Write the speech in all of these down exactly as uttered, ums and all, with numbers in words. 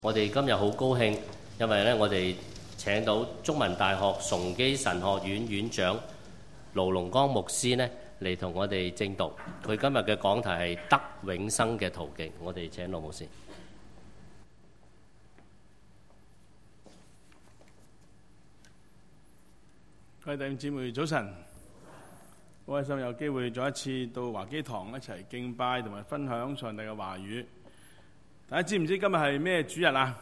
我哋今日好高興，因為咧我哋請到中文大學崇基神學院院長盧龍光牧師咧嚟同我哋證讀。佢今日嘅講題係得永生嘅途徑。我哋請盧牧師。 各位弟兄姊妹早晨，好開心有機會再一次到華基堂一齊敬拜同埋分享上帝嘅話語。大家知唔知今日係咩主日啊？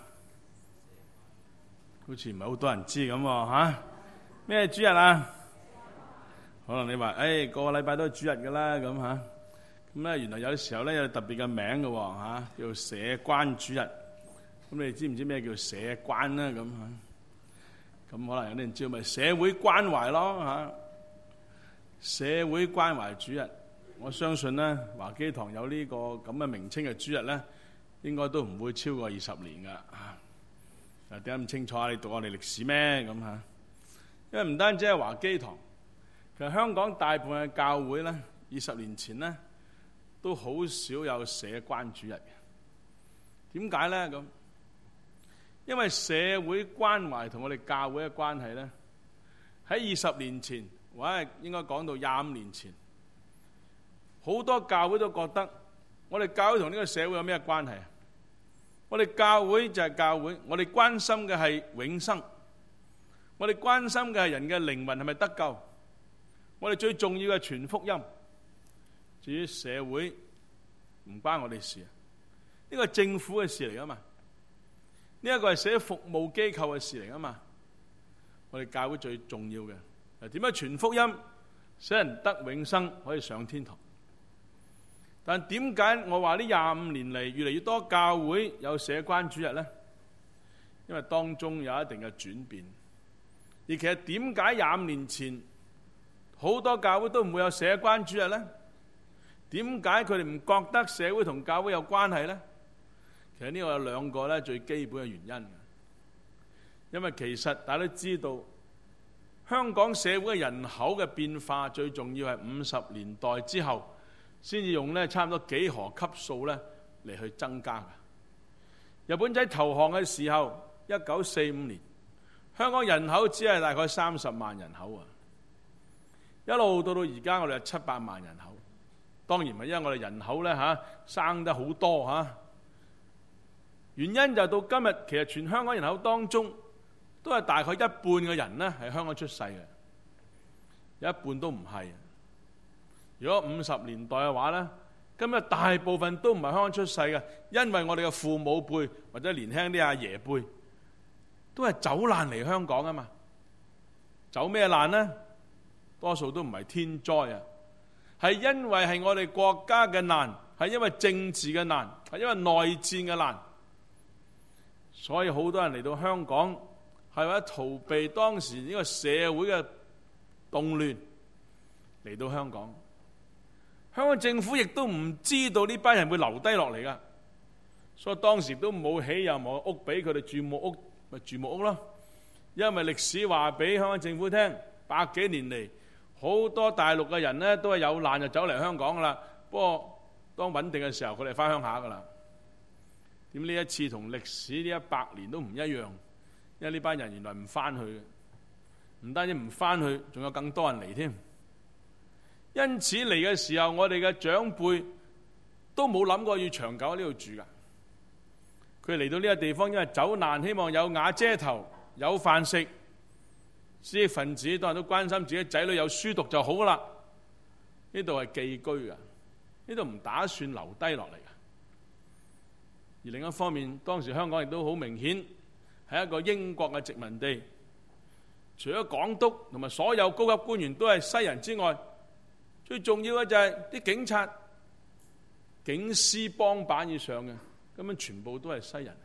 好似唔係好多人知咁喎嚇。咩主日啊？可能你話誒個個禮拜都係主日㗎啦咁嚇。咁咧原來有啲時候咧有特別嘅名嘅喎嚇，叫做社關主日。咁你知唔知咩叫社關咧咁嚇？咁可能有啲人知道咪社會關懷咯嚇。社會關懷主日，我相信咧華基堂有呢個咁嘅名稱嘅主日咧，應該都唔會超過二十年噶嚇。啊，點解咁清楚啊？你讀我哋歷史咩咁嚇？因為唔單止係華基堂，其實香港大部分嘅教會咧，二十年前咧都好少有社關主日嘅。點解咧咁？因為社會關懷同我哋教會嘅關係咧，喺二十年前或者應該講到廿五年前，好多教會都覺得我哋教會同呢個社會有咩關係啊？我哋教會就係教會，我哋關心嘅係永生，我哋關心嘅係人嘅靈魂係咪得救，我哋最重要嘅係傳福音。至於社會唔關我哋事啊，呢個係政府嘅事嚟噶嘛，呢一個係社服務機構嘅事嚟噶嘛。我哋教會最重要嘅係點樣傳福音，使人得永生，可以上天堂。但點解我話呢廿五年嚟越嚟越多教會有社關主日呢？因為當中有一定嘅轉變。而其實點解廿五年前好多教會都唔會有社關主日呢？點解佢哋唔覺得社會同教會有關係呢？其實呢個有兩個咧最基本嘅原因。因為其實大家都知道，香港社會嘅人口嘅變化最重要係五十年代之後先至用咧差唔多幾何級數咧嚟去增加嘅。日本仔投降嘅時候，一九四五年，香港人口只係大概三十萬人口啊，一路到到而家我哋係七百萬人口。當然唔係因為我哋人口咧嚇生得好多嚇，原因就到今日，其實全香港人口當中都係大概一半嘅人咧係香港出世嘅，有一半都唔係。如果五十年代嘅話咧，今日大部分都唔係香港出世嘅，因為我哋嘅父母輩或者年輕啲阿爺輩都係走難嚟香港啊嘛。走咩難呢？多數都唔係天災啊，係因為係我哋國家嘅難，係因為政治嘅難，係因為內戰嘅難。所以好多人嚟到香港係為咗逃避當時呢個社會嘅動亂嚟到香港。香港政府亦都唔知道呢班人會留低落嚟噶，所以當時都冇起任何屋俾佢哋住木屋，咪住木屋咯。因為歷史話俾香港政府聽，百幾年嚟好多大陸嘅人呢都係有難就走嚟香港噶啦。不過當穩定嘅時候，佢哋翻鄉下噶啦。點呢一次同歷史呢一百年都唔一樣，因為呢班人原來唔翻去嘅，唔單止唔翻去，仲有更多人嚟添。因此嚟嘅時候，我哋嘅長輩都冇諗過要長久喺呢度住噶。佢嚟到呢個地方，因為走難，希望有瓦遮頭、有飯食。知識分子當然都關心自己仔女有書讀就好噶啦。呢度係寄居噶，呢度唔打算留低落嚟噶。而另一方面，當時香港亦都好明顯係一個英國嘅殖民地。除咗港督同埋所有高級官員都係西人之外，最重要嘅就係啲警察、警司幫辦以上嘅，根本全部都係西人嚟。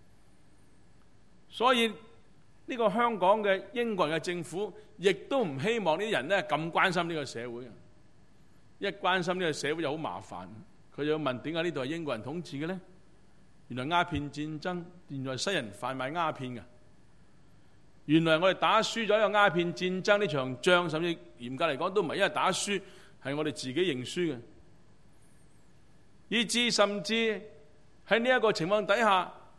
所以呢個香港嘅英國人嘅政府，亦都唔希望呢啲人咧咁關心呢個社會。一關心呢個社會就好麻煩，佢就要問點解呢度係英國人統治嘅咧？原來鴉片戰爭，原來西人販賣鴉片嘅。原來我哋打輸咗一個鴉片戰爭呢場仗，甚至嚴格嚟講都唔係因為打輸，係我哋自己認輸嘅。以至甚至喺呢一個情況底下，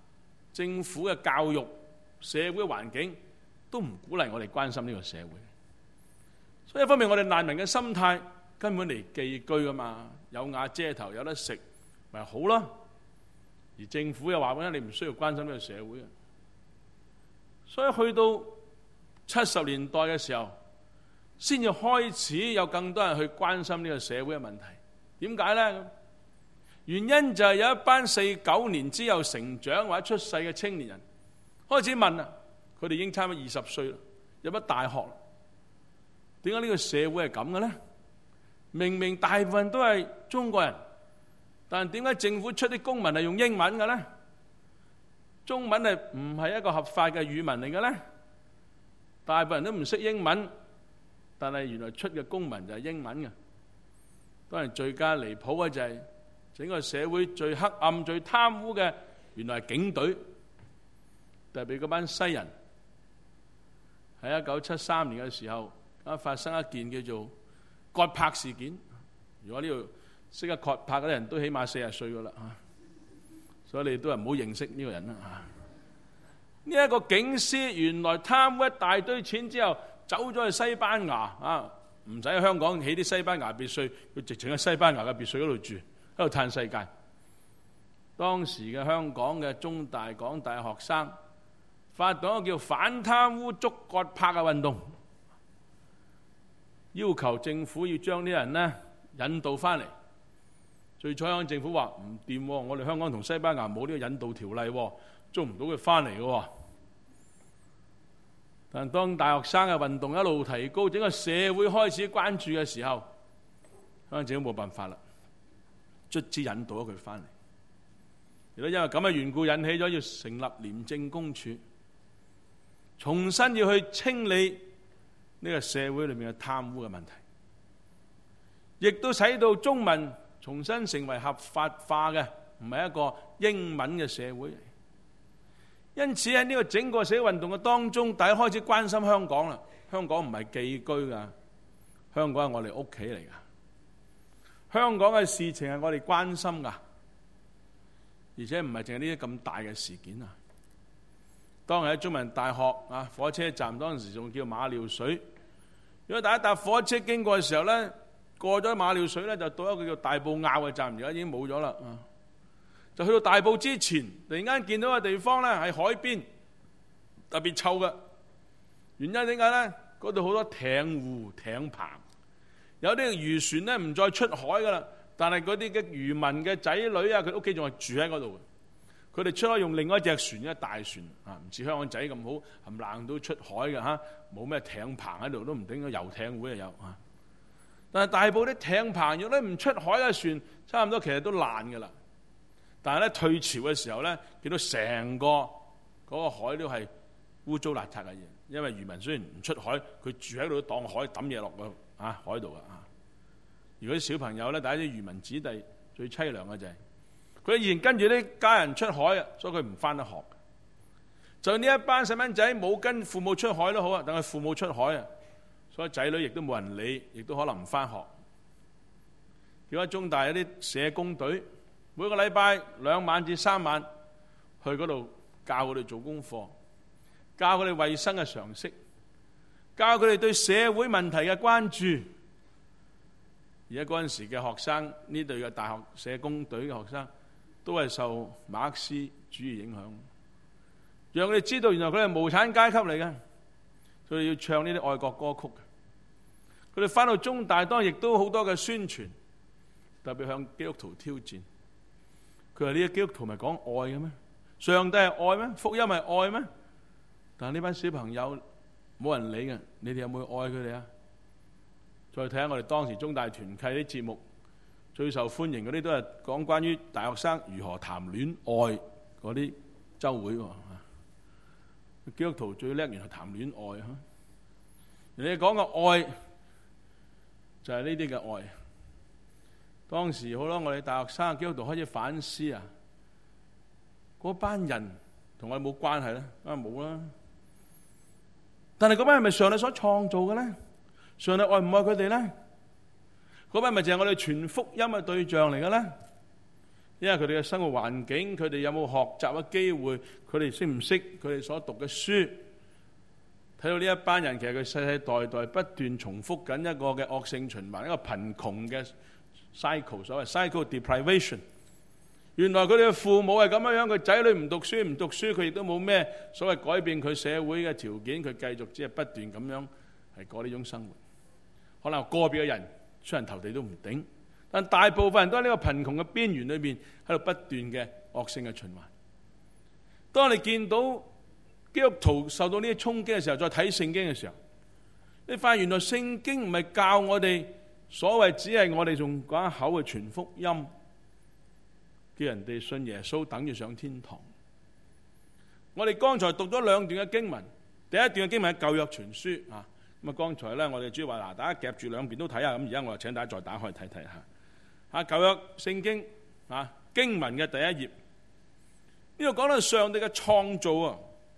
政府嘅教育、社會環境都唔鼓勵我哋關心呢個社會。所以一方面我哋難民嘅心態根本嚟寄居噶嘛，有瓦遮頭有得食咪好咯。而政府又話俾你唔需要關心呢個社會嘅。所以去到七十年代嘅時候，先至開始有更多人去關心呢個社會嘅問題。點解呢？原因就係有一班四九年之後成長或者出世嘅青年人開始問啦，佢哋已經差唔多二十歲啦，入咗大學啦，點解呢個社會係咁嘅呢？明明大部分都係中國人，但點解政府出啲公文係用英文嘅呢？中文係唔係一個合法嘅語文嚟嘅呢？大部分人都唔識英文，但係原來出嘅公文就係英文嘅。當然最加離譜嘅就係整個社會最黑暗、最貪污嘅，原來係警隊，特別嗰班西人。喺一九七三年嘅時候，啊發生一件叫做葛柏事件。如果呢度識得葛柏嗰啲人都起碼四十歲噶啦嚇，所以你都係唔好認識呢個人啦嚇。呢、這、一個警司原來貪污一大堆錢之後，走咗去西班牙啊，唔使喺香港起啲西班牙別墅，佢直情喺西班牙嘅別墅嗰度住，喺度嘆世界。當時嘅香港嘅中大、港大學生發動一個叫反貪污捉葛柏嘅運動，要求政府要將啲人呢引渡翻嚟。最初香港政府話唔掂，我哋香港同西班牙冇呢個引渡條例，捉唔到佢翻嚟嘅。但當大學生嘅運動一路提高，整個社會開始關注嘅時候，香港政府冇辦法啦，卒之引渡咗佢翻嚟。亦都因為咁嘅緣故，引起咗要成立廉政公署，重新要去清理呢個社會裏面嘅貪污嘅問題，亦都使到中文重新成為合法化嘅，唔係一個英文嘅社會。因此喺呢個整個社會運動嘅當中，大家開始關心香港啦。香港唔係寄居㗎，香港係我哋屋企嚟㗎。香港嘅事情係我哋關心㗎，而且唔係淨係呢啲咁大嘅事件啊。當日喺中文大學啊火車站，當時仲叫馬料水。如果大家搭火車經過嘅時候咧，過咗馬料水咧，就到一個叫大埔坳嘅站，而家已經冇咗啦。就去到大埔之前，突然間見到個地方咧係海邊，特別臭嘅。原因點解咧？嗰度好多艇戶、艇棚，有啲漁船咧唔再出海噶啦，但係嗰啲嘅漁民嘅仔女啊，佢屋企仲係住喺嗰度嘅。佢哋出海用另外一隻船，一大船啊，唔似香港仔咁好，冚唪唥都出海嘅嚇，冇咩艇棚喺度，都唔頂個遊艇會啊有啊。但係大埔啲艇棚，如果唔出海嘅船，差唔多其實都爛嘅啦。但係咧退潮嘅時候咧，見到成個嗰個海都係污糟邋遢嘅嘢，因為漁民雖然唔出海，佢住喺度都當海抌嘢落個啊海度啊。如果啲小朋友咧，大家啲漁民子弟最凄涼嘅就係佢以前跟住啲家人出海啊，所以佢唔翻得學。就呢一班細蚊仔冇跟父母出海都好啊，等佢父母出海啊，所以仔女亦都冇人理，亦都可能唔翻學。如果中大有啲社工隊，每個禮拜兩晚至三晚去嗰度教佢哋做功課，教佢哋衛生嘅常識，教佢哋對社會問題嘅關注。而家嗰陣時嘅學生，呢隊嘅大學社工隊嘅學生，都係受馬克思主義影響，讓佢哋知道原來佢哋係無產階級嚟嘅，所以要唱呢啲愛國歌曲。佢哋返到中大，當然亦都好多嘅宣傳，特別向基督徒挑戰。佢話呢啲基督徒咪講愛嘅咩？上帝係愛咩？福音係愛咩？但係呢班小朋友冇人理嘅，你哋有冇愛佢哋啊？再睇下我哋當時中大團契啲節目，最受歡迎嗰啲都係講關於大學生如何談戀愛嗰啲週會喎。基督徒最叻原來談戀愛嚇，人哋講嘅愛就係呢啲嘅愛。當時好多我哋大學生基督徒開始反思啊，嗰班人同我哋冇關係咧，啊冇啦。但係嗰班係咪上帝所創造嘅咧？上帝愛唔愛佢哋咧？嗰班咪就係我哋傳福音嘅對象嚟嘅咧？ 因為佢哋嘅生活環境，佢哋有冇學習嘅機會，佢哋識唔識佢哋所讀嘅書。睇到呢一班人，其實佢世世代代不斷重複緊一個嘅惡性循環，一個貧窮嘅 cycle， 所謂 cycle deprivation。原來佢哋嘅父母係咁樣樣，佢仔女唔讀書唔讀書，佢亦都冇咩所謂改變佢社會嘅條件，佢繼續只係不斷咁樣係過呢種生活。可能個別嘅人出人頭地都唔頂，但大部分人都喺呢個貧窮嘅邊緣裏面喺度不斷嘅惡性嘅循環。當你見到基督徒受到呢啲衝擊嘅時候，再睇聖經嘅時候，你發現原來聖經唔係教我哋所謂只係我哋仲講一口嘅傳福音，叫人哋信耶穌等於上天堂。我哋剛才讀咗兩段嘅經文，第一段嘅經文係舊約傳書啊。咁啊，剛才咧我哋主要話嗱，大家夾住兩邊都睇下。咁而家我就請大家再打開睇睇下啊，舊約聖經啊經文嘅第一頁，呢度講到上帝嘅創造啊。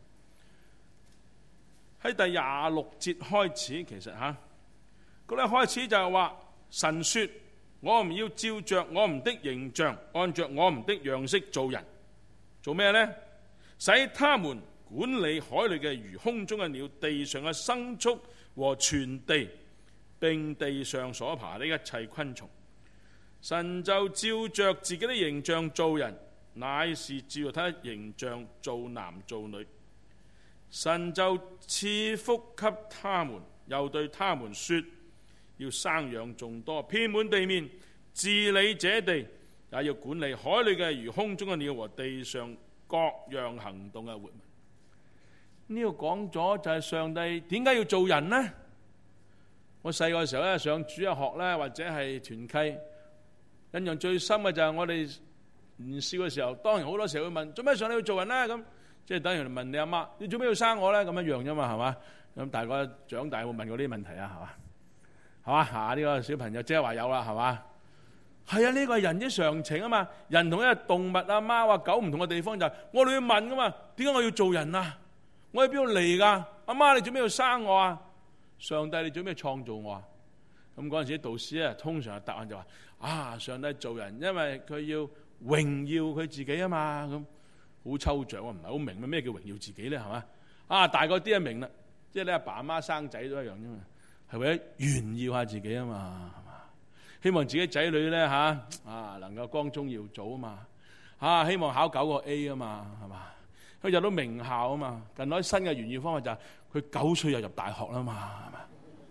喺第廿六節開始，其實嚇嗰啲開始就係話神說：我唔要照着我唔的形象，按着我唔的樣式做人。做咩呢？使他們管理海裏嘅魚、空中嘅鳥、地上嘅牲畜和全地，並地上所爬的一切昆蟲。神就照着自己的形象造人，乃是照着他的形象造男造女。神就賜福給他們，又對他們說：要生養眾多，遍滿地面，治理這地，也要管理海裏嘅魚、空中嘅鳥和地上各樣行動嘅活物。呢度講咗就係上帝點解要做人呢？我細個嘅時候咧，上主日學咧，或者係團契，印象最深嘅就係我哋年少嘅時候，當然好多時候會問：做咩上帝要做人呢？咁即係等於問你阿媽：你做咩要生我咧？咁一樣啫嘛，係嘛？咁大個長大會問過呢啲問題啊，係嘛？係嘛？嚇，呢個小朋友即係話有啦，係嘛？係啊，呢個係人之常情啊嘛。人同一個動物啊、貓啊、狗唔同嘅地方就係我哋要問噶嘛。點解我要做人啊？我喺邊度嚟㗎？阿媽，你做咩要生我啊？上帝，你做咩創造我啊？咁嗰陣時啲導師咧，通常嘅答案就話：啊，上帝做人，因為佢要榮耀佢自己啊嘛。咁好抽象啊，唔係好明咩叫榮耀自己咧，係嘛？啊，大個啲就明啦，即係你阿爸阿媽生仔都一樣啫嘛，係為咗炫耀下自己啊嘛，係嘛？希望自己仔女咧嚇啊能夠光宗耀祖啊嘛，啊希望考九個 A 啊嘛，係嘛？佢入到名校啊嘛。近來新嘅炫耀方法就係佢九歲就入大學啦嘛，係嘛？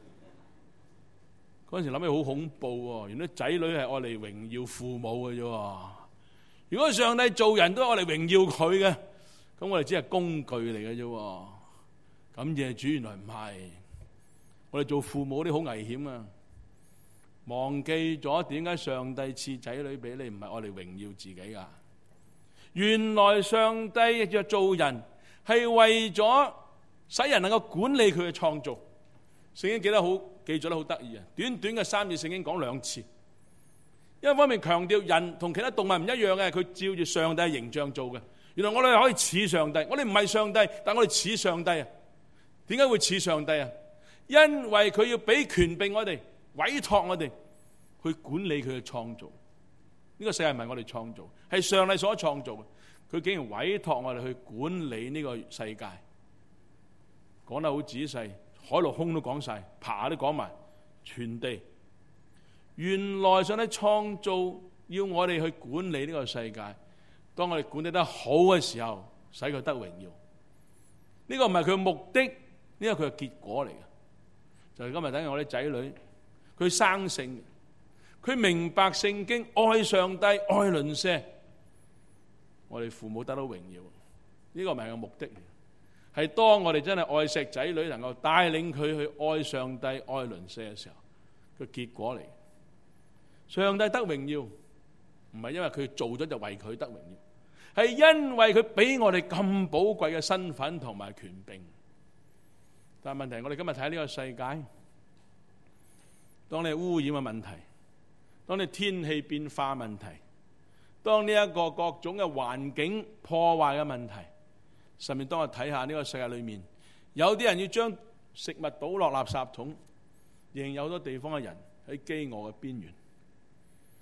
嗰陣時諗起好恐怖喎，原來仔女係愛嚟榮耀父母嘅啫。如果上帝做人都係愛嚟榮耀佢嘅，咁我哋只係工具嚟嘅啫。感謝主，原來唔係。我哋做父母啲好危險啊！忘記咗點解上帝賜仔女俾你，唔係愛嚟榮耀自己噶。原來上帝若做人係為咗使人能夠管理佢嘅創造。聖經記得好，記咗得好得意啊！短短嘅三節聖經講兩次。一方面強調人同其他動物唔一樣嘅，佢照住上帝嘅形象做嘅。原來我哋可以似上帝，我哋唔係上帝，但我哋似上帝啊！點解會似上帝啊？因為佢要俾權柄我哋，委託我哋去管理佢嘅創造。呢個世界唔係我哋創造，係上帝所創造嘅。佢竟然委託我哋去管理呢個世界，講得好仔細，海陸空都講晒，爬都講埋，全地。原來上帝創造要我哋去管理呢個世界，當我哋管理得好嘅時候，使佢得榮耀。呢個唔係佢嘅目的，呢個佢嘅結果嚟嘅。就係今日等於我啲仔女，佢生性，佢明白聖經，愛上帝，愛鄰舍，我哋父母得到榮耀。呢個唔係個目的，係當我哋真係愛錫仔女，能夠帶領佢去愛上帝、愛鄰舍嘅時候，個結果嚟。上帝得榮耀，唔係因為佢做咗就為佢得榮耀，係因為佢俾我哋咁寶貴嘅身份同埋權柄。但係問題係，我哋今日睇呢個世界，當你污染嘅問題，當你天氣變化問題，當呢一個各種嘅環境破壞嘅問題，甚至當我睇下呢個世界裏面，有啲人要將食物倒落垃圾桶，仍有好多地方嘅人喺飢餓嘅邊緣。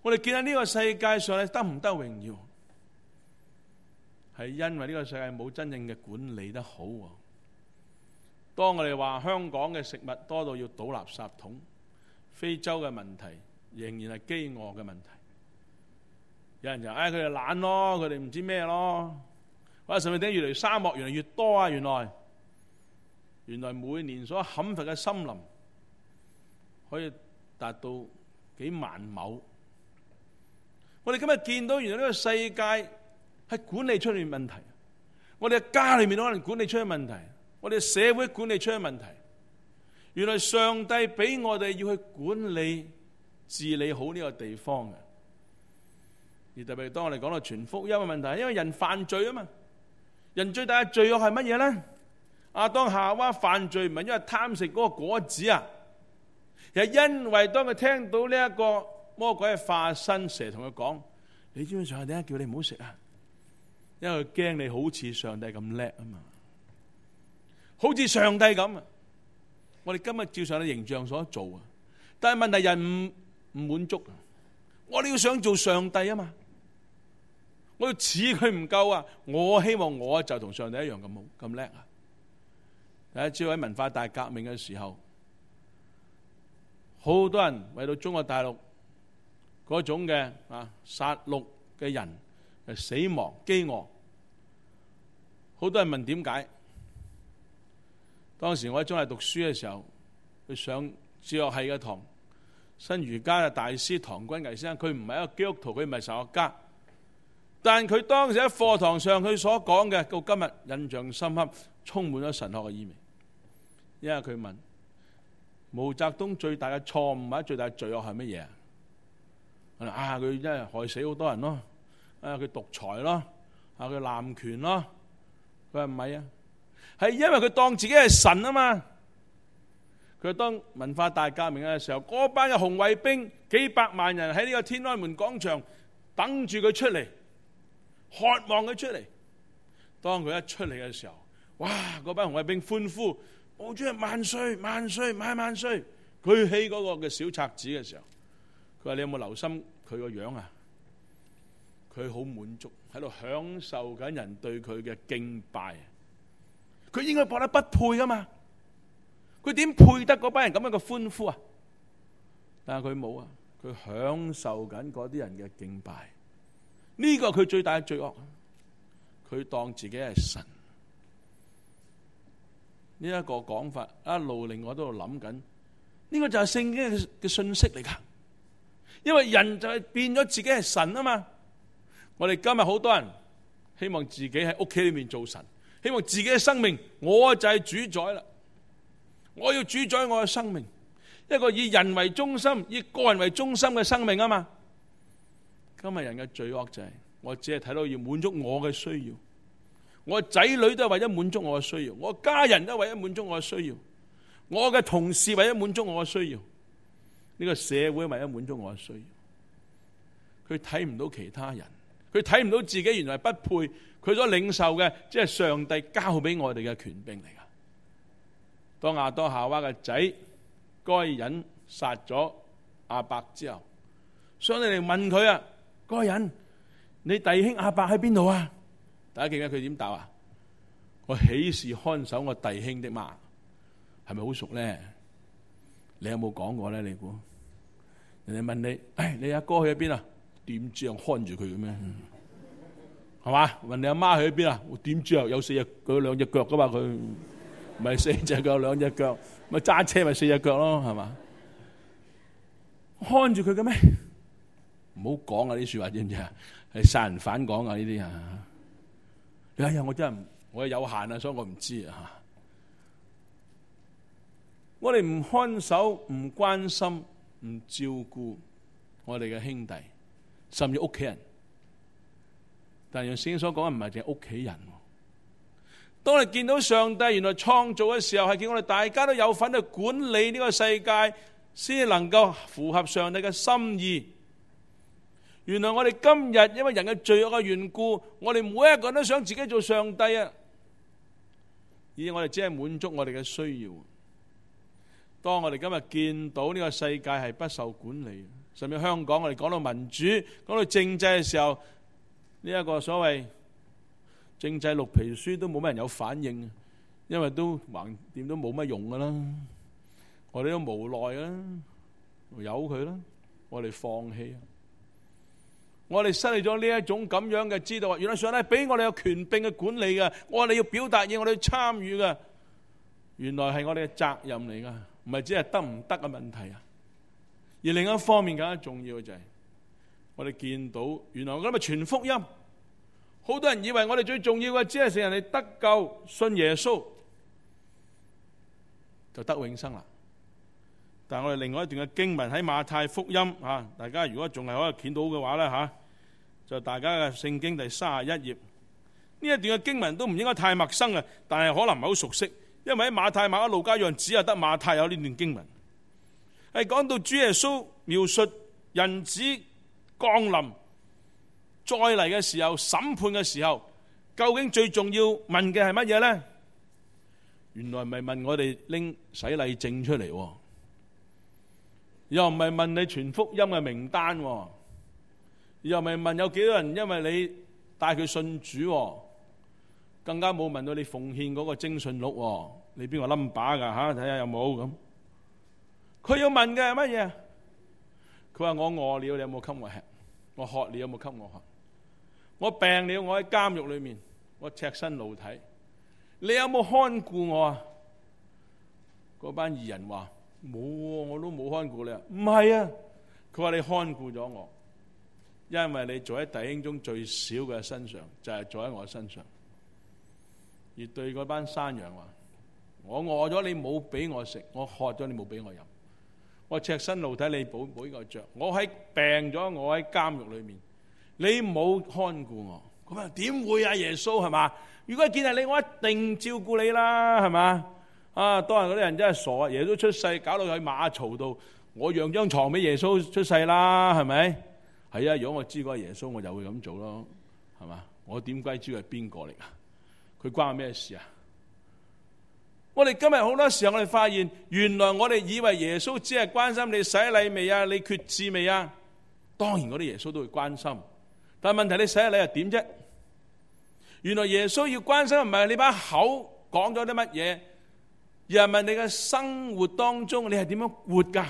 我哋見到呢個世界上咧得唔得榮耀，係因為呢個世界冇真正嘅管理得好。當我哋話香港嘅食物多到要倒垃圾桶，非洲嘅問題仍然係飢餓嘅問題。有人就唉，佢哋懶咯，佢哋唔知咩咯。或者甚至點解越嚟沙漠越嚟越多啊？原來原來每年所砍伐嘅森林可以達到幾萬畝。我哋今日見到原來呢個世界係管理出現問題，我哋嘅家裏面都可能管理出現問題，我哋嘅社會管理出現問題。原來上帝俾我哋要去管理治理好呢個地方嘅。而特別當我哋講到傳福音嘅問題，因為人犯罪啊嘛，人最大嘅罪惡係乜嘢咧？亞當夏娃犯罪唔係因為貪食嗰個果子啊，而係因為當佢聽到呢一個魔鬼嘅化身蛇同佢講：你知唔知上帝點解叫你唔好食啊？因為佢驚你好似上帝咁叻啊嘛，好似上帝咁啊！我哋今日照上帝形象所做啊，但係問題人唔唔滿足啊！我哋要想做上帝啊嘛，我要似佢唔夠啊！我希望我就同上帝一樣咁好咁叻啊！大家知道喺文化大革命嘅時候，好多人為到中國大陸嗰種嘅啊殺戮嘅人誒死亡飢餓，好多人問點解？當時我喺中大讀書嘅時候，去上哲學系嘅堂，新儒家嘅大師唐君毅先生，佢唔係一個基督徒，佢唔係神學家，但佢當時喺課堂上佢所講嘅，到今日印象深刻，充滿咗神學嘅意味。因為佢問毛澤東最大嘅錯誤或者最大嘅罪惡係乜嘢啊？啊，佢真係害死好多人咯，啊，佢獨裁咯，啊，佢濫權咯。佢話唔係啊，係因為佢當自己係神啊嘛。佢當文化大革命嘅時候，嗰班嘅紅衛兵幾百萬人喺呢個天安門廣場等住佢出嚟，渴望佢出嚟。當佢一出嚟嘅時候，哇！嗰班紅衛兵歡呼，毛主席萬歲萬歲萬萬歲！舉起嗰個嘅小冊子嘅時候，佢話：你有冇留心佢個樣啊？佢好滿足，喺度享受緊人對佢嘅敬拜。佢應該覺得不配噶嘛？佢點配得嗰班人咁樣嘅歡呼啊？但係佢冇啊，佢享受緊嗰啲人嘅敬拜。呢個佢最大嘅罪惡，佢當自己係神。呢一個講法一路令我都喺度諗緊，呢個就係聖經嘅嘅信息嚟噶。因為人就係變咗自己係神啊嘛。我哋今日好多人希望自己喺屋企裏面做神，希望自己嘅生命我就係主宰啦。我要主宰我嘅生命，一個以人為中心、以個人為中心嘅生命啊嘛。今日人嘅罪惡就係，我只係睇到要滿足我嘅需要，我仔女都係為咗滿足我嘅需要，我家人都係為咗滿足我嘅需要，我嘅同事為咗滿足我嘅需要，呢個社會為咗滿足我嘅需要。佢睇唔到其他人，佢睇唔到自己原來不配，佢所領受嘅即係上帝交俾我哋嘅權柄嚟噶。當亞當夏娃嘅仔該隱殺咗亞伯之後，上帝嚟問佢啊：該隱，你弟兄亞伯喺邊度啊？大家記唔記得佢點答啊？我豈是看守我弟兄的嘛？係咪好熟咧？你有冇講過咧？你估人哋問你：誒，你阿哥去咗邊啊？點知啊？看住佢嘅咩？係嘛？問你阿媽去咗邊啊？我點知啊？有四隻，佢有兩隻腳噶嘛？佢唔係四隻腳，兩隻腳，咪揸車咪四隻腳咯？係嘛？看住佢嘅咩？唔好講啊！啲說話知唔知啊？係殺人犯講啊！呢啲啊，哎呀，我真係我有限啊，所以我唔知啊。我哋唔看守、唔關心、唔照顧我哋嘅兄弟，甚至屋企人。但係聖經所講嘅唔係淨係屋企人。當你見到上帝原來創造嘅時候，係叫我哋大家都有份去管理呢個世界，先能夠符合上帝嘅心意。原來我哋今日因為人嘅罪惡嘅緣故，我哋每一個人都想自己做上帝啊，而我哋只係滿足我哋嘅需要。當我哋今日見到呢個世界係不受管理， 甚至香港我哋講到民主、講到政制嘅時候，呢、這、一個所謂政制綠皮書都冇乜人有反應，因為都橫掂都冇乜用噶啦，我哋都無奈啦，由佢啦，我哋放棄，我哋失去咗呢一種咁樣嘅知道啊！原來上帝俾我哋有權柄嘅管理嘅，我哋要表達嘢，我哋要參與嘅，原來係我哋嘅責任嚟噶，唔係只係得唔得嘅問題啊！而另一方面更加重要嘅就係，我哋見到原來我今日傳福音，好多人以為我哋最重要嘅只係使人哋得救、信耶穌就得永生啦。但係我哋另外一段嘅經文喺馬太福音啊，大家如果仲係可以見到嘅話咧嚇，就大家嘅聖經第三十一頁呢一段嘅經文都唔應該太陌生嘅，但係可能唔係好熟悉，因為喺馬太、馬可、路加樣只有得馬太有呢段經文。係講到主耶穌描述人子降臨再嚟嘅時候，審判嘅時候，究竟最重要問嘅係乜嘢呢？原來唔係問我哋拎洗禮證出嚟，又唔係問你傳福音嘅名單，又唔係問有幾多人因為你帶佢信主，更加冇問到你奉獻嗰個徵信錄，你邊個 number 噶吓？睇下有冇咁。佢要問嘅係乜嘢？佢話我餓了，你有冇給我吃？我渴了，你有冇給我喝？我病了，我喺監獄裏面，我赤身露體，你有冇看顧我啊？嗰班義人話冇，我都冇看顧你啊。唔係啊，佢話你看顧咗我，因為你做喺弟兄中最小嘅身上，就係做喺我身上。而對嗰班山羊話，我餓咗你冇俾我食，我渴咗你冇俾我飲，我赤身露體你冇俾我着，我喺病咗我喺監獄裏面，你冇看顧我。咁啊點會啊？耶穌係嘛？如果見係你，我一定照顧你啦，係嘛？啊，當日嗰啲人真係傻啊！耶穌出世搞到喺馬槽度，我讓張床俾耶穌出世啦，係咪？係啊，如果我知嗰個耶穌，我就會咁做咯，係嘛？我點鬼知佢係邊個嚟啊？佢關我咩事啊？我哋今日好多時候，我哋發現，原來我哋以為耶穌只係關心你洗禮未啊，你決志未啊？當然嗰啲耶穌都會關心，但係問題你洗禮又點啫？原來耶穌要關心唔係你把口講咗啲乜嘢，而係問你嘅生活當中你係點樣活噶？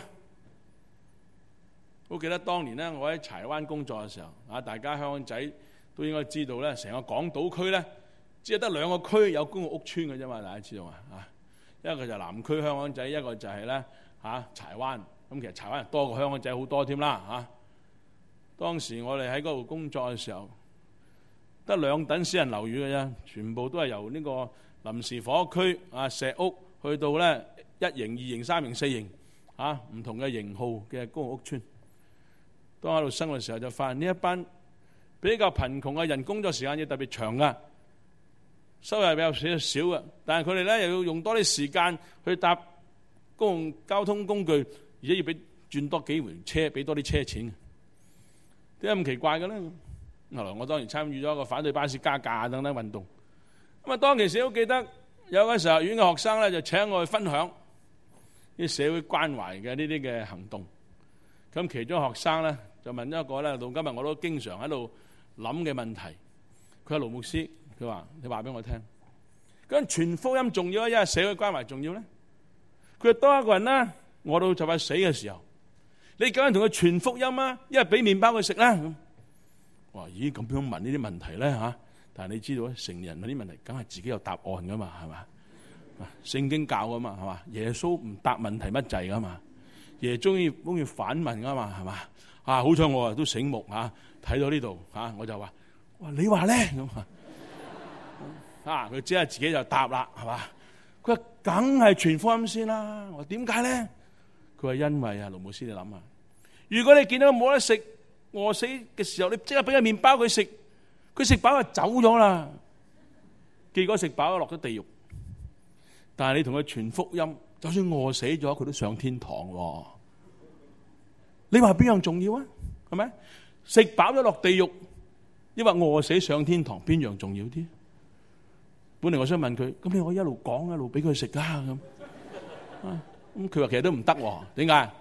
好記得當年咧，我喺柴灣工作嘅時候，啊，大家香港仔都應該知道咧，成個港島區咧，只係得兩個區有公共屋邨嘅啫嘛，大家知道嘛？啊，一個就係南區香港仔，一個就係咧嚇柴灣。咁其實柴灣人多過香港仔好多添啦嚇。當時我哋喺嗰度工作嘅時候，得兩等私人樓宇嘅啫，全部都係由呢個臨時房屋區啊石屋去到咧一型、二型、三型、四型啊唔同嘅型號嘅公共屋邨。當喺度生活嘅時候，就發現呢一班比較貧窮嘅人，工作時間要特別長噶，收入比較少少嘅，但係佢哋咧又要用多啲時間去搭公共交通工具，而且要俾轉多幾回車，俾多啲車錢。點解咁奇怪嘅咧？後來我當然參與咗一個反對巴士加價等等運動。咁啊，當其時都記得有間神學院嘅學生咧，就請我去分享啲社會關懷嘅呢啲嘅行動。咁其中學生咧就問咗一個咧，到今日我都經常喺度諗嘅問題。佢係盧牧師，佢話：你話俾我聽，咁傳福音重要啊，因為社會關懷重要咧。佢話當一個人咧，餓到就快死嘅時候，你究竟同佢傳福音啊，因為俾麵包佢食啦。我話：咦，咁樣問呢啲問題咧嚇？但係你知道咧，成年人嗰啲問題，梗係自己有答案噶嘛，係嘛？聖經教噶嘛，係嘛？耶穌唔答問題乜滯噶嘛？耶穌中意中意反問噶嘛，係嘛？啊，好彩我啊都醒目嚇，睇到呢度嚇，我就話：哇，你話咧咁啊？啊，佢只係自己就答啦，係嘛？佢話梗係傳福音先啦。我話點解咧？佢話因為啊，盧牧師你諗下，如果你見到冇得食，餓死嘅時候，你即刻俾個麵包佢食，佢食飽就走咗啦。結果食飽咗落咗地獄。但係你同佢傳福音，就算餓死咗，佢都上天堂喎。你話邊樣重要啊？係咪？食飽咗落地獄，抑或餓死上天堂，邊樣重要啲？本嚟我想問佢，咁你可以一路講一路俾佢食噶咁。咁佢話其實都唔得喎，點解？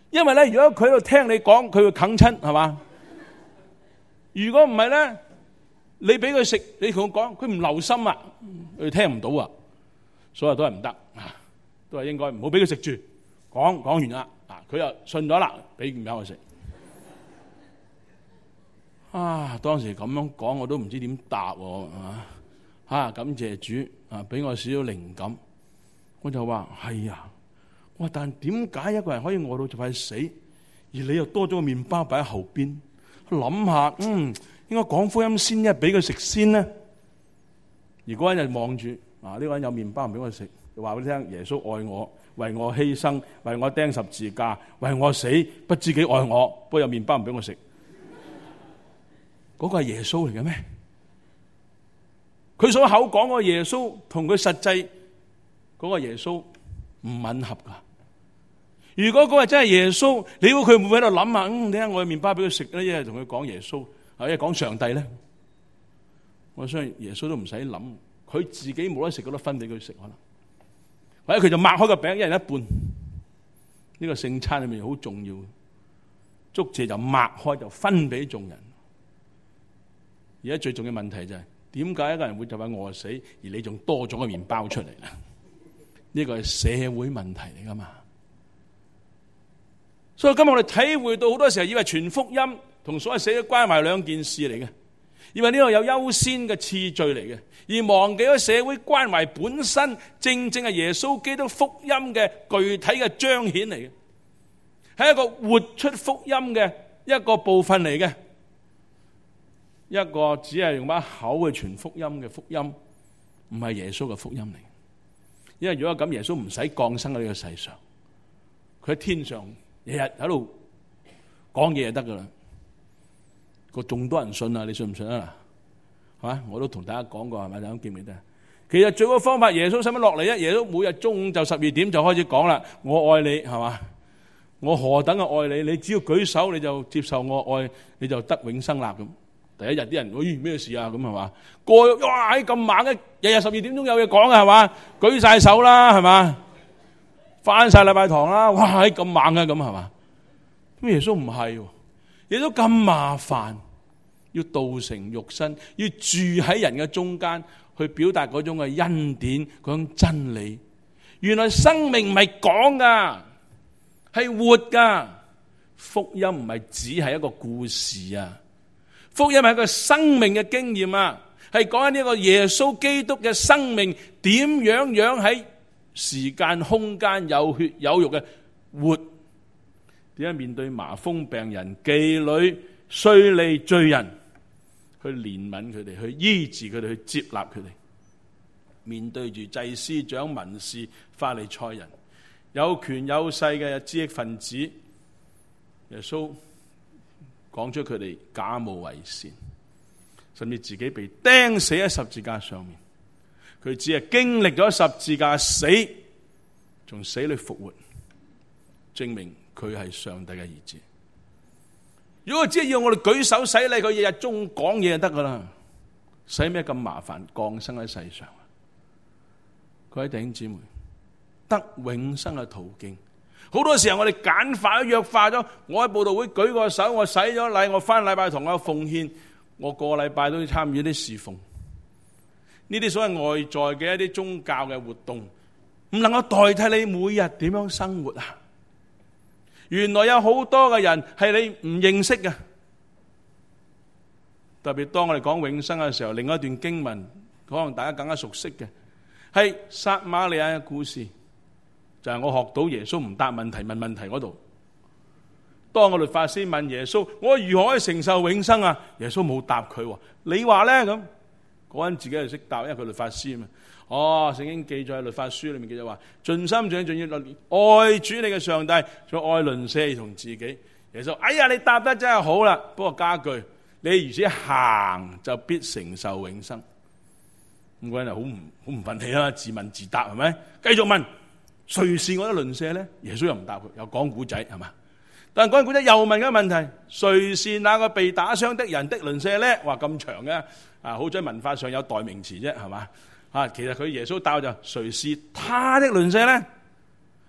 因為咧，如果佢喺度聽你講，佢會啃親，係嘛？如果唔係咧，你俾佢食，你同佢講，佢唔留心啊，佢聽唔到啊，所以都係唔得啊，都係應該唔好俾佢食住。講講完啦，啊，佢又信咗啦，俾麵包佢食。啊，當時咁樣講，我都唔知點答喎啊！啊，感謝主啊，俾我少少靈感。我就話係啊，我話但點解一個人可以餓到就快死，而你又多咗個麵包擺喺後邊？諗下，嗯，應該講福音先，一俾佢食先呢。而嗰人就望住啊，呢個人有麵包唔俾我食，就話俾你聽，耶穌愛我，為我犧牲，為我釘十字架，為我死，不知幾愛我，不過有麵包唔俾我食。嗰個係耶穌嚟嘅咩？佢所口講嗰個耶穌同佢實際嗰個耶穌唔吻合噶。如果嗰個真係耶穌，你估佢會唔會喺度諗下？嗯，點解我嘅麵包俾佢食咧？一係同佢講耶穌，啊，一係講上帝咧。我相信耶穌都唔使諗，佢自己冇得食嗰粒分俾佢食可能，或者佢就擘開個餅，一人一半。呢個聖餐裏面好重要，祝謝就擘開就分俾眾人。而家最重要嘅問題就係點解一個人會就快餓死，而你仲多咗個麵包出嚟咧？呢個係社會問題嚟噶嘛？所以今日我哋體會到好多時候以為傳福音同所謂社會關係兩件事嚟嘅，以為呢度有優先嘅次序嚟嘅，而忘記咗社會關係本身正正係耶穌基督福音嘅具體嘅彰顯嚟嘅，係一個活出福音嘅一個部分嚟嘅。一個只係用把口去傳福音嘅福音，唔係耶穌嘅福音嚟。因為如果咁，耶穌唔使降生喺呢個世上，佢喺天上日日喺度講嘢就得噶啦。個眾多人信啊，你信唔信啊？係嘛？我都同大家講過，係咪？大家記唔記得？其實最好嘅方法，耶穌使乜落嚟咧？耶穌每日中午就十二點就開始講啦。我愛你，係嘛？我何等嘅愛你？你只要舉手，你就接受我愛，你就得永生啦咁。第一日啲人，咦，咩事啊？咁係嘛？過哇，喺咁猛嘅，日日十二點鐘有嘢講啊，係嘛？舉晒手啦，係嘛？翻晒禮拜堂啦，哇，喺咁猛嘅咁係嘛？咁耶穌唔係，耶穌咁麻煩，要道成肉身，要住喺人嘅中間，去表達嗰種嘅恩典，嗰種真理。原來生命唔係講噶，係活噶。福音唔係只係一個故事啊！福音係一個生命嘅經驗啊，係講緊呢個耶穌基督嘅生命點樣樣喺時間空間有血有肉嘅活，點樣面對麻風病人、妓女、稅吏、罪人，去憐憫佢哋，去醫治佢哋，去接納佢哋。面對住祭司長、文士、法利賽人，有權有勢嘅知識分子，耶穌講出佢哋假冒為善，甚至自己被釘死喺十字架上面。佢只係經歷咗十字架死，從死裏復活，證明佢係上帝嘅兒子。如果只係要我哋舉手洗禮，佢日日中午講嘢就得噶啦，使咩咁麻煩降生喺世上啊？各位弟兄姊妹，得永生嘅途徑，好多時候我哋簡化咗、弱化咗。我喺佈道會舉個手，我洗咗禮，我翻禮拜同我奉獻，我個禮拜都要參與啲侍奉。呢啲所謂外在嘅一啲宗教嘅活動，唔能夠代替你每日點樣生活啊！原來有好多嘅人係你唔認識嘅，特別當我哋講永生嘅時候，另外一段經文可能大家更加熟悉嘅，係撒瑪利亞嘅故事。就係我學到耶穌唔答問題問問題嗰度。當個律法師問耶穌：我如何可以承受永生啊？耶穌冇答佢。你話咧咁，嗰人自己就識答，因為佢律法師啊嘛。哦，聖經記載喺律法書裏面記載話：盡心盡意盡意愛主你嘅上帝，再愛鄰舍同自己。耶穌：哎呀，你答得真係好啦，不過加句，你如此行就必承受永生。咁嗰人就好唔好唔忿氣啦，自問自答係咪？繼續問。誰是我的鄰舍咧？耶穌又唔答佢，又講古仔係嘛？但係講古仔又問一個問題：誰是那個被打傷的人的鄰舍咧？話咁長嘅啊，好在文化上有代名詞啫，係嘛？啊，其實佢耶穌答就誰是他的鄰舍咧？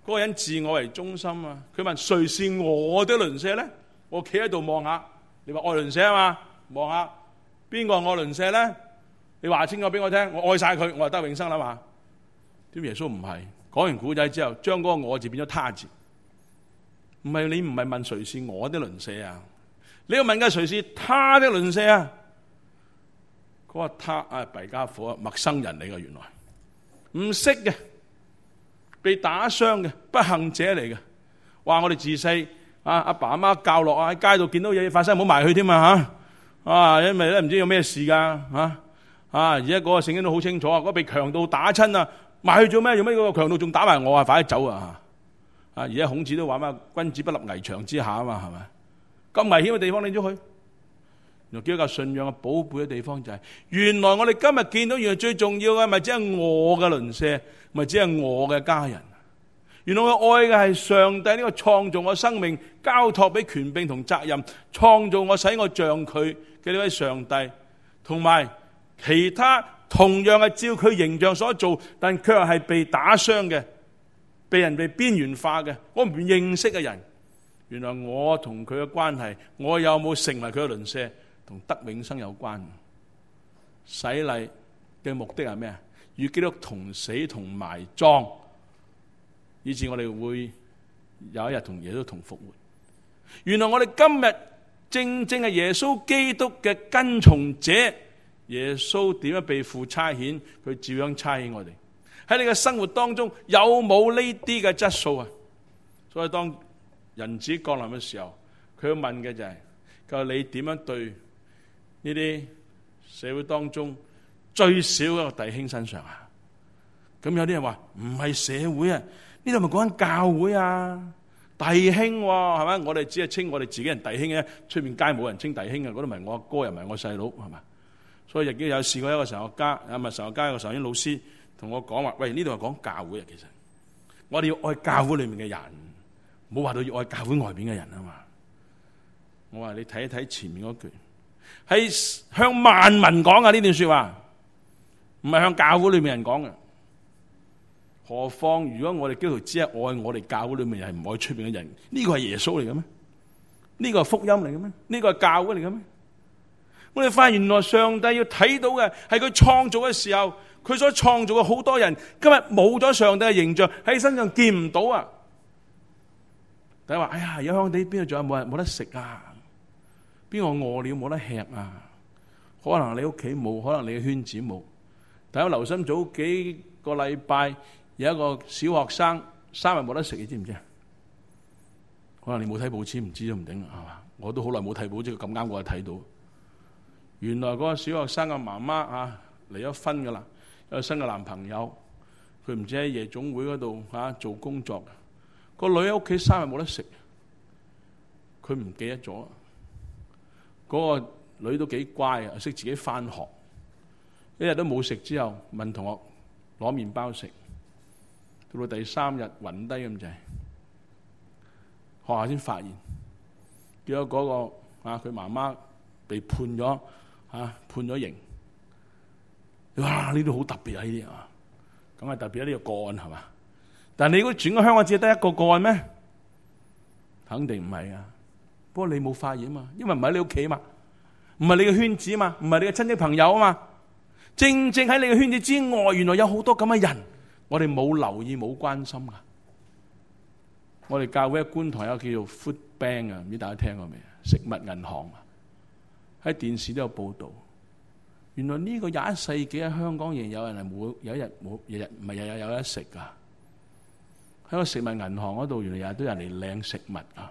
嗰個人自我為中心啊！佢問誰是我的鄰舍咧？我企喺度望下，你話愛鄰舍啊嘛？望下邊個係我鄰舍咧？你話清楚俾我聽，我愛晒佢，我就得永生啦嘛？點耶穌唔係講完古仔之後，將嗰個我字變咗他字？唔係，你唔係問誰是我的鄰舍啊？你要問嘅誰是他的鄰舍啊？嗰個他啊，弊家伙啊，陌生人嚟嘅，原來唔識嘅。被打傷嘅不幸者嚟嘅，話我哋自細啊阿爸阿媽教落啊，喺街度見到嘢發生唔好埋去添啊嚇啊，因為咧唔知有咩事噶嚇啊！而家嗰個聖經都好清楚啊，嗰個被強盜打親啊，埋去做咩？做咩嗰個強盜仲打埋我啊？快啲走啊！啊！而家孔子都話嘛，君子不立危牆之下啊嘛，係咪？咁危險嘅地方你都去？原來基督教信仰嘅寶貝嘅地方就係、是，原來我哋今日見到原來最重要嘅咪只係我嘅鄰舍。咪只係我嘅家人。原來我愛嘅係上帝呢個創造我生命、交託俾權柄同責任、創造我使我像佢嘅呢位上帝，同埋其他同樣係照佢形象所做，但卻係被打傷嘅、被人被邊緣化嘅、我唔認識嘅人。原來我同佢嘅關係，我有冇成為佢嘅鄰舍，同得永生有關。洗禮嘅目的係咩啊？與基督同死同埋葬，以致我哋會有一日同耶穌同復活。原來我哋今日正正係耶穌基督嘅跟從者。耶穌點樣被父差遣，佢照樣差遣我哋。喺你嘅生活當中有冇呢啲嘅質素啊？所以當人子降臨嘅時候，佢要問嘅就係、是：究竟你點樣對呢啲社會當中最少一個弟兄身上啊？咁有啲人話唔係社會啊，呢度咪講緊教會啊，弟兄喎、啊，係咪？我哋只係稱我哋自己人弟兄嘅，出面街冇人稱弟兄嘅，嗰度唔係我阿哥，又唔係我細佬，係嘛？所以亦都有試過一個神學家，啊咪神學家一個神學院老師同我講話：喂，呢度係講教會啊，其實我哋要愛教會裏面嘅人，唔好話到要愛教會外邊嘅人啊嘛。我話你睇一睇前面嗰句，係向萬民講啊呢段說話。唔係向教會裏面人講嘅，何況如果我哋基督徒只係愛我哋教會裏面人，係唔愛出邊嘅人，呢個係耶穌嚟嘅咩？呢個係福音嚟嘅咩？呢個係教會嚟嘅咩？我哋發現原來上帝要睇到嘅係佢創造嘅時候，佢所創造嘅好多人今日冇咗上帝嘅形象喺身上見唔到啊！大家話：哎呀，有香地邊度仲有冇人冇得食啊？邊個餓了冇得吃啊？可能你屋企冇，可能你嘅圈子冇。大家留心，早幾個禮拜有一個小學生三日冇得食，你知唔知啊？可能你冇睇報紙，唔知都唔定，係嘛？我都好耐冇睇報紙，咁啱我睇到。原來嗰個小學生嘅媽媽啊離咗婚噶啦，有新嘅男朋友，佢唔知喺夜總會嗰度啊做工作。個女喺屋企三日冇得食，佢唔記得咗。嗰個女都幾乖啊，識自己返學。一日都冇食之後，問同學攞麵包食，到到第三日暈低咁滯，學校先發現，結果嗰個啊佢媽媽被判咗啊判咗刑。哇！呢啲好特別啊，呢啲啊，咁係特別啊，呢個個案係嘛？但係你如果轉個香港只係得一個個案咩？肯定唔係啊。不過你冇發現啊嘛，因為唔喺你屋企嘛，唔係你嘅圈子嘛，唔係你嘅親戚朋友啊嘛。正正喺你嘅圈子之外，原來有好多咁嘅人，我哋冇留意冇關心噶。我哋教會嘅觀塘有叫做 Food Bank 啊，唔知大家聽過未啊？食物銀行啊，喺電視都有報道。原來呢個廿一世紀喺香港仍然有人係冇有一日冇日日唔係日日有得食噶。喺個食物銀行嗰度，原來日日都有人嚟領食物啊！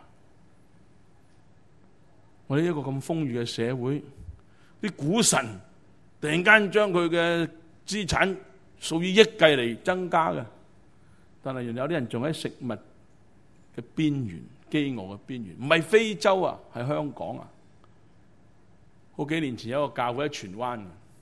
我哋一個咁豐裕嘅社會，啲股神突然間將佢嘅資產數以億計嚟增加嘅，但係原來有啲人仲喺食物嘅邊緣、飢餓嘅邊緣，唔係非洲啊，係香港啊！好幾年前有一個教會喺荃灣，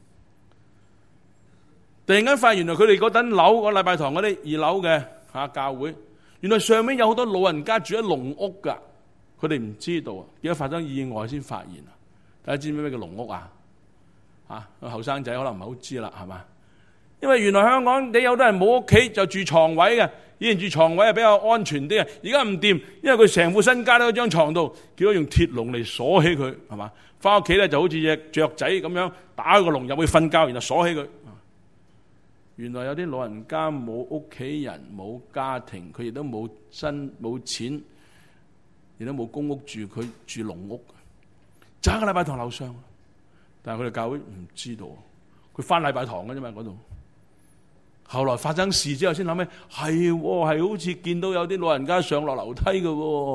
突然間發現原來佢哋嗰棟樓、個禮拜堂嗰啲二樓嘅嚇教會，原來上面有好多老人家住喺籠屋噶，佢哋唔知道啊！而家發生意外先發現啊！大家知唔知咩叫籠屋啊？啊，後生仔可能唔係好知啦，係嘛？因為原來香港你有啲人冇屋企就住床位嘅， 以前住床位係比較安全啲嘅，而家唔掂，因為佢成副身家都喺張床度，叫佢用鐵籠嚟鎖起佢，係嘛？翻屋企咧就好似隻雀仔咁樣打個籠入去瞓覺，然後鎖起佢。原來有啲老人家冇屋企人冇家庭，佢亦都冇身冇錢，亦都冇公屋住，佢住籠屋，就喺個禮拜堂樓上。但係佢哋教會唔知道，佢翻禮拜堂嘅啫嘛嗰度。後來發生事之後先諗起，係係好似見到有啲老人家上落樓梯嘅，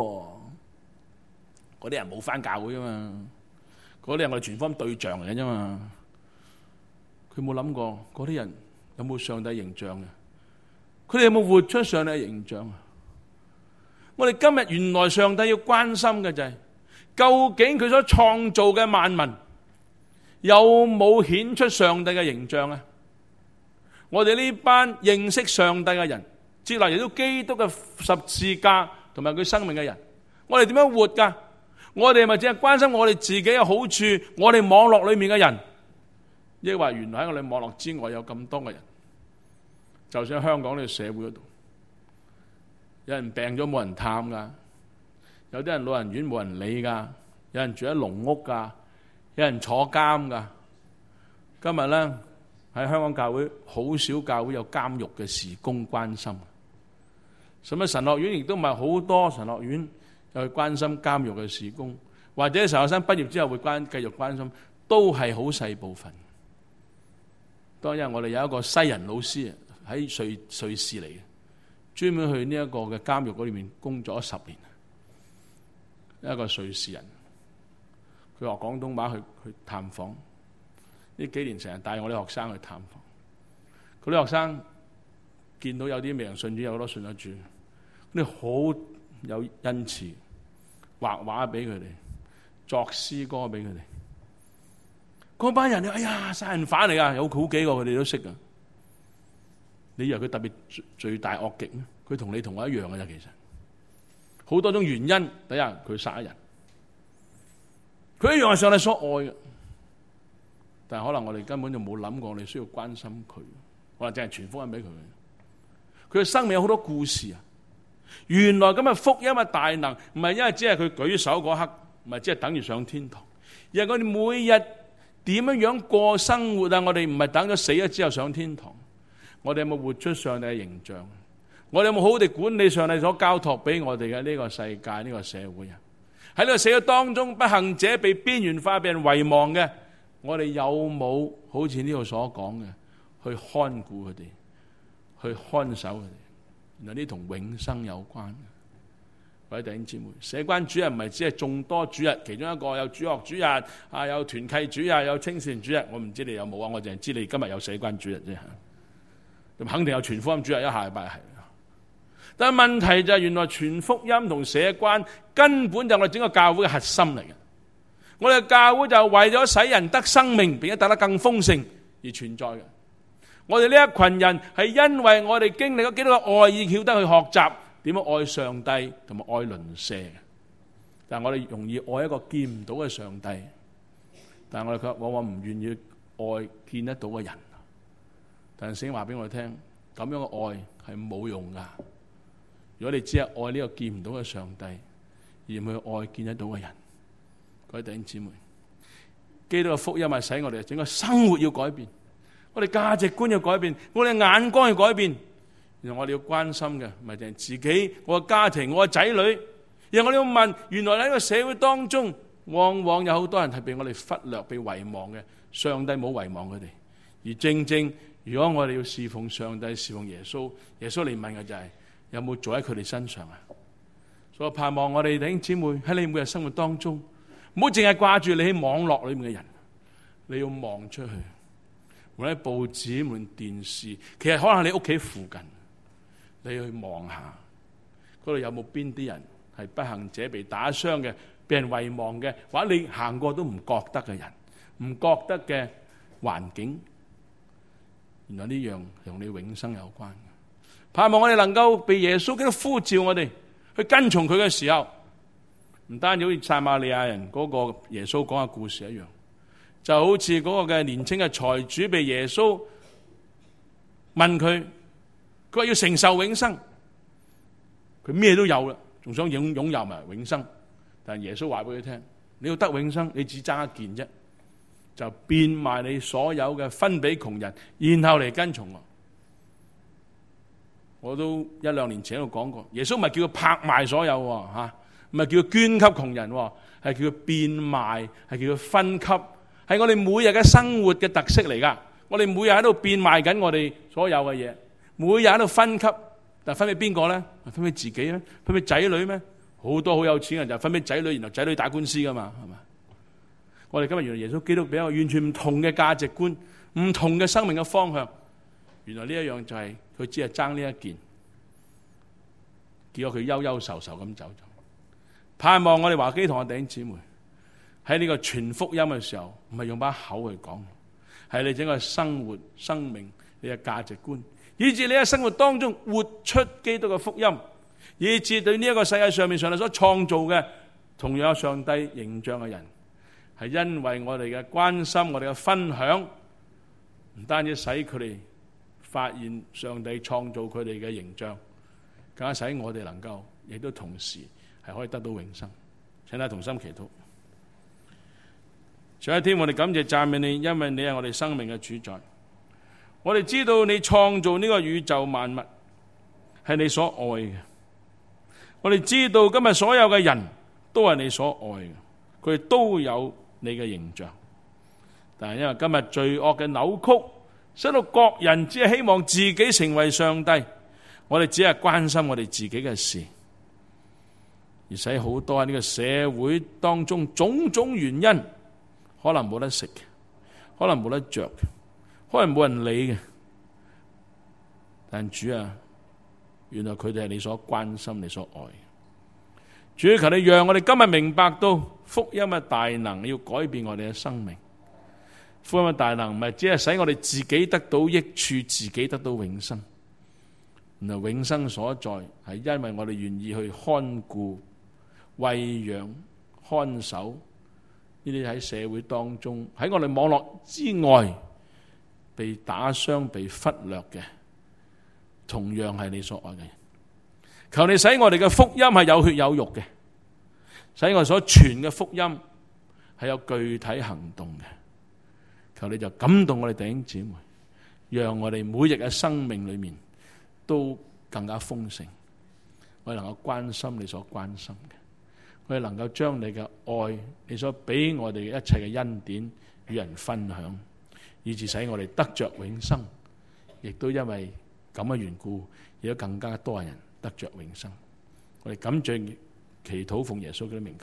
嗰啲人冇翻教會啊嘛，嗰啲係我哋傳福音對象嚟嘅啫嘛。佢冇諗過嗰啲人有冇上帝形象嘅？佢哋有冇活出上帝嘅形象啊？我哋今日原來上帝要關心嘅就係，究竟佢所創造嘅萬民有冇顯出上帝嘅形象啊？我哋呢班認識上帝嘅人，接納耶穌基督嘅十字架同埋佢生命嘅人，我哋點樣活噶？我哋係咪淨係關心我哋自己嘅好處？我哋網絡裏面嘅人，抑或原來喺我哋網絡之外有咁多嘅人？就算喺香港呢個社會嗰度，有人病咗冇人探噶，有啲人老人院冇人理噶，有人住喺籠屋噶，有人坐監噶。今日咧喺香港教會，好少教會有監獄嘅事工關心。甚至神學院亦都唔係好多神學院又去關心監獄嘅事工，或者神學生畢業之後會關繼續關心，都係好細部分。當日我哋有一個西人老師喺瑞瑞士嚟嘅，專門去呢一個嘅監獄嗰裏面工作咗十年，一個瑞士人，佢學廣東話去去探訪，呢幾年成日帶我啲學生去探訪，佢啲學生見到有啲未人信主，有好多信得主，佢哋好有恩慈，畫畫俾佢哋，作詩歌俾佢哋。嗰班人，哎呀，殺人犯嚟噶，有好幾個佢哋都識噶。你以為佢特別罪大惡極咩？佢同你同我一樣嘅啫，其實好多種原因。第一，佢殺人，佢一樣係上帝所愛嘅。但係可能我哋根本就冇諗過，我哋需要關心佢，我哋淨係傳福音俾佢。佢嘅生命有好多故事啊！原來今日福音嘅大能，唔係因為只係佢舉手嗰刻，唔係只係等於上天堂，而係我哋每日點樣樣過生活啊！我哋唔係等咗死咗之後上天堂，我哋有冇活出上帝嘅形象？我哋有冇好好地管理上帝所交託俾我哋嘅呢個世界、呢個社會啊？喺呢個社會當中，不幸者被邊緣化、被人遺忘嘅，我哋有冇好似呢度所講嘅，去看顧佢哋，去看守佢哋？原來呢同永生有關嘅。各位弟兄姊妹，社關主日唔係只係眾多主日其中一個，有主學主日啊，有團契主日，有青少年主日。我唔知你有冇啊，我淨係知你今日有社關主日啫。咁肯定有傳福音主日，一下禮拜係。但係問題就係，原來傳福音同社關根本就係我哋整個教會嘅核心嚟嘅。我哋嘅教會就係為咗使人得生命，並且得得更豐盛而存在嘅。我哋呢一群人係因為我哋經歷咗幾多個愛，而曉得去學習點樣愛上帝同埋愛鄰舍嘅。但係我哋容易愛一個見唔到嘅上帝，但係我哋卻往往唔願意愛見得到嘅人。但係聖經話俾我哋聽，咁樣嘅愛係冇用噶。如果你只係愛呢個見唔到嘅上帝，而唔去愛見得到嘅人，各位弟兄姊妹，基督嘅福音係使我哋整個生活要改變，我哋價值觀要改變，我哋眼光要改變。原來我哋要關心嘅唔係淨係自己，我嘅家庭，我嘅仔女。然後我哋要問，原來喺呢個社會當中，往往有好多人係被我哋忽略、被遺忘嘅。上帝冇遺忘佢哋，而正正如果我哋要侍奉上帝、侍奉耶穌，耶穌嚟問嘅就係、是、有冇做喺佢哋身上啊？所以我盼望我哋弟兄姊妹喺你每日生活當中，唔好淨係掛住你喺網絡裏面嘅人，你要望出去，無論喺報紙、無論電視，其實可能喺你屋企附近。你去望下，嗰度有冇邊啲人係不幸者、被打傷嘅、被人遺忘嘅，或者你行過都唔覺得嘅人、唔覺得嘅環境，原來呢樣同你永生有關。盼望我哋能夠被耶穌基督呼召我哋去跟從佢嘅時候，唔單止好似撒瑪利亞人嗰個耶穌講嘅故事一樣，就好似嗰個嘅年輕嘅財主被耶穌問佢。佢話要承受永生， 佢咩都有啦，仲想擁擁有埋永生。但耶穌話俾佢聽，你要得永生，你只爭一件啫，就變賣你所有嘅分俾窮人，然後嚟跟從我。我都一兩年前喺度講過，耶穌唔係叫佢拍賣所有喎，吓，唔係叫佢捐給窮人，係叫佢變賣，係叫佢分給，係我哋每日嘅生活嘅特色嚟噶。我哋每日喺度變賣緊我哋所有嘅嘢，每日喺度分給，但分俾邊個咧？分俾自己咧？分俾仔女咩？好多好有錢人就分俾仔女，然後仔女打官司噶嘛，係嘛？我哋今日原來耶穌基督俾我完全唔同嘅價值觀，唔同嘅生命嘅方向。原來呢一樣就係佢只係爭呢一件，叫佢憂憂愁愁咁走咗。盼望我哋華基堂嘅弟兄姊妹喺呢個傳福音嘅時候，唔係用把口去講，係你整個生活、生命、你嘅價值觀，以至你喺生活當中活出基督嘅福音，以至對呢一個世界上面上帝所創造嘅同樣有上帝形象嘅人，係因為我哋嘅關心、我哋嘅分享，唔單止使佢哋發現上帝創造佢哋嘅形象，更加使我哋能夠亦都同時係可以得到永生。請大家同心祈禱。上一天我哋感謝讚美你，因為你係我哋生命嘅主宰。我哋知道你創造呢個宇宙萬物係你所愛嘅。我哋知道今日所有嘅人都係你所愛嘅，佢哋都有你嘅形象。但係因為今日罪惡嘅扭曲，使到各人只係希望自己成為上帝，我哋只係關心我哋自己嘅事，而使好多喺呢個社會當中種種原因，可能冇得食嘅，可能冇得着嘅，可能冇人理嘅。但主啊，原來佢哋係你所關心、你所愛嘅。主，求你讓我哋今日明白到福音嘅大能，要改變我哋嘅生命。福音嘅大能唔係只係使我哋自己得到益處，自己得到永生。然後永生所在係因為我哋願意去看顧、餵養、看守呢啲喺社會當中，喺我哋網絡之外被打傷、被忽略嘅，同樣係你所愛嘅人。求你使我哋嘅福音係有血有肉嘅，使我哋所傳嘅福音係有具體行動嘅。求你就感動我哋弟兄姊妹，讓我哋每日嘅生命裏面都更加豐盛。我哋能夠關心你所關心嘅，我哋能夠將你嘅愛、你所俾我哋嘅一切嘅恩典與人分享，以致使我哋得着永生。亦都因為咁嘅緣故，亦都更加多人得着永生。我哋感謝祈禱奉耶穌嘅名求。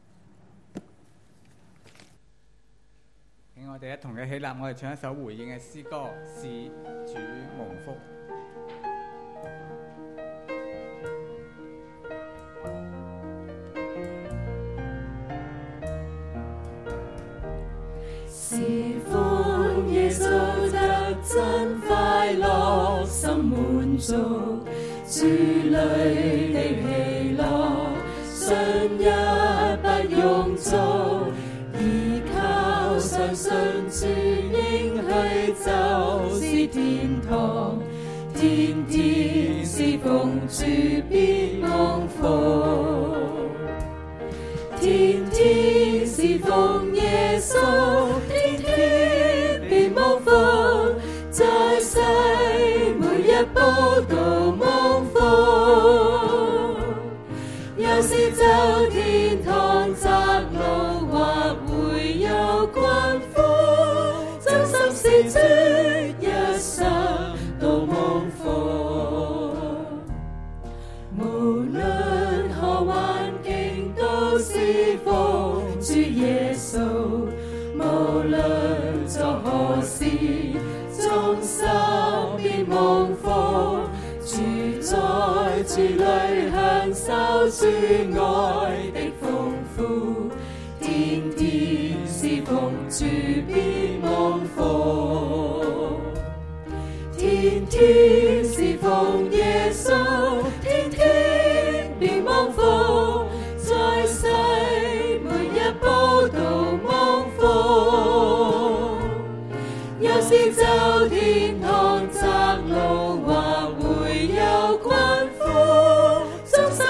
請我哋一同嘅起立，我哋唱一首回應嘅詩歌，是主蒙福。 是奉耶穌得真快樂，心滿足，主裏的喜樂，信一不用做，依靠相信主應許就是天堂，天天侍奉主必蒙福，天天侍奉耶穌，天天必蒙福，在世每一步都蒙福，有時走天堂窄路或會有困苦，真心是主一生都蒙福，無論何環境都侍奉主耶穌，無論作何事終生必蒙福，住在主裏享受主愛的豐富，天天侍奉主必蒙福，天天侍奉耶穌，天天必蒙福，在世每一步都蒙福，有時走天堂窄路或會有困苦，終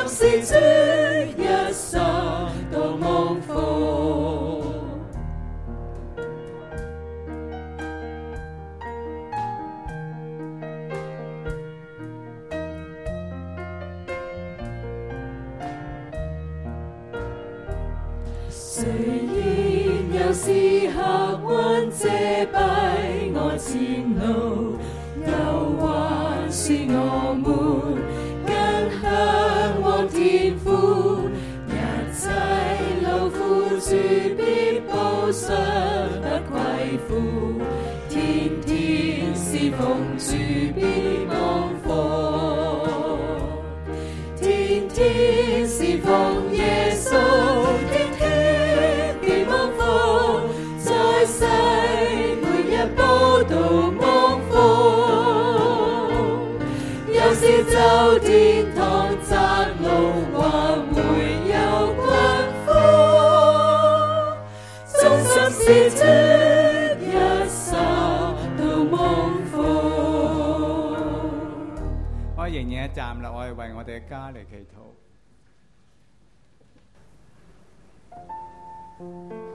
雖然有時刻溫遮蔽我前路，又還是我們更向往天父，一切勞苦主必報償不愧負，天天侍奉主必望福，天天侍奉耶穌，天天必望福，在世每日報道望福，有時走天堂窄路，還會有困苦，忠心事主一生都望福。 我仍然係站立，我係為我哋嘅家嚟祈禱。